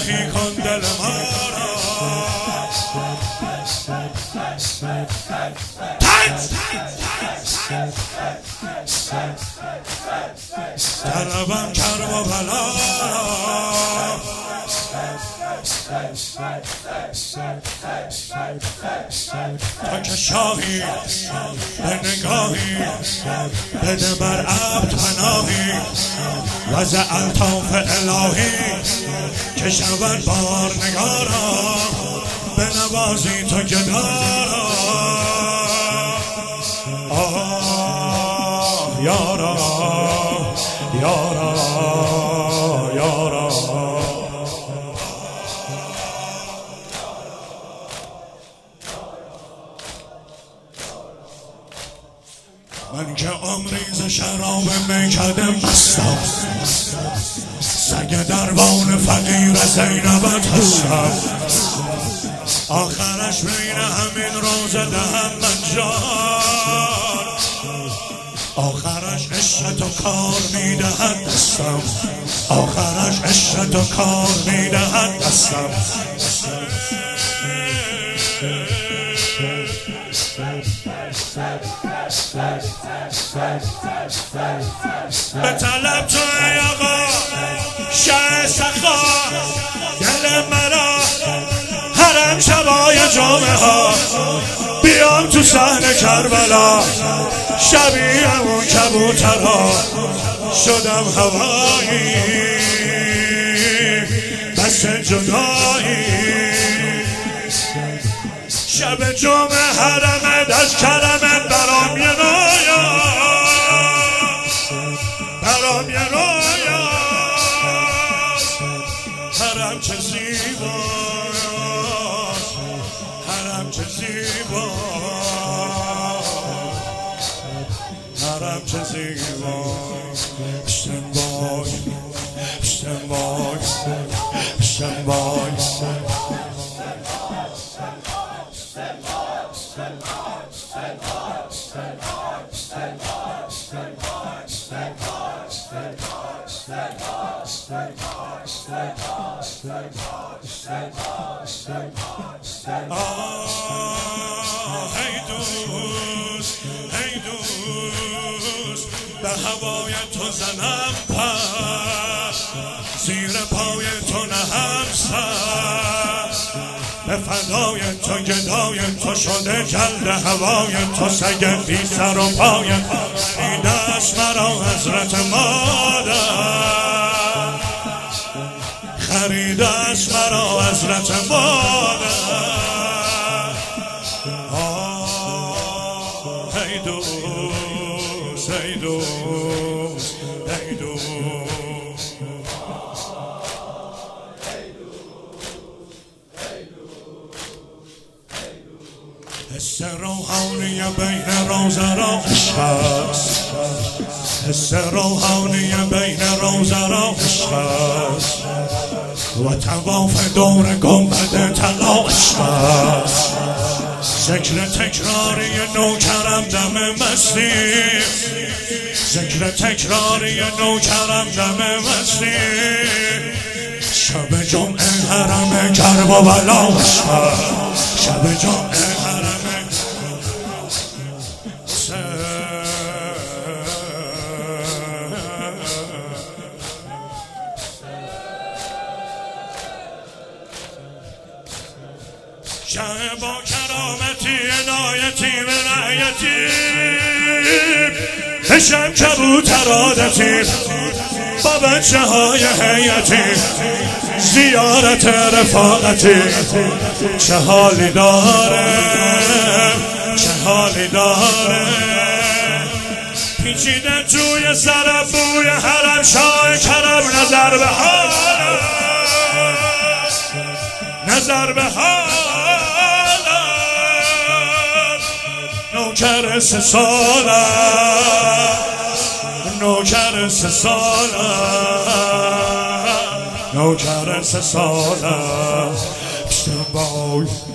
شاهی کن دل ما را طلبم کرب و بلا تا که شاهی به نگاهی بده بر عبد پناهی وضع الطاف الهی که شود بار نگارا به نوازی تو گدارا یارا یارا یارا من که عمری ز شراب میکده مستم سگ دربان فقیر زینبت هستم آخرش بین همین روزه دهم من جان آخرش عشق تو کار میدهد دستم آخرش عشق تو کار میدهد دستم به طلب تو ای آقا شه سخا دل مرا حرم شبای جامعه ها بیام تو صحن کربلا شبیه اون کبوترها شدم هوایی بس جدایی شب جمعه حرمت از کرمت برام یه رویا برام یه رویا حرم چه زیبا حرم چه زیبا حرم چه زیبا stand by stand by stand by هی دوست هی دوست به هوای تو زنم پس زیر پای تو نهم سر به فدای تو گدای تو شده جلد هوای تو سگ بی سر و پای این دست مرا حضرت مادر خریده است مرا حضرت مادر ای دوست ای دوست ای دوست حس روحانی بین روزه را عشق است حس روحانی بین روزه را عشق است و طواف دور گنبد طلا عشق است ذکر تکراری نوکرم دم مستی ذکر تکراری نوکرم دم مستی شب جمعه حرم کرب و بلا عشق است شب جمعه شه با کرامتی عنایتی و رعیتی بشم کبوتر عادتی با بچه های حیاتی زیارت رفاقتی چه حالی داره چه حالی داره پیچیده توی سر بوی حرم شاه کرم نظر به حال نظر به حال نوکر 3 ساله نوکر 3 ساله نوکر 3 ساله اشتباه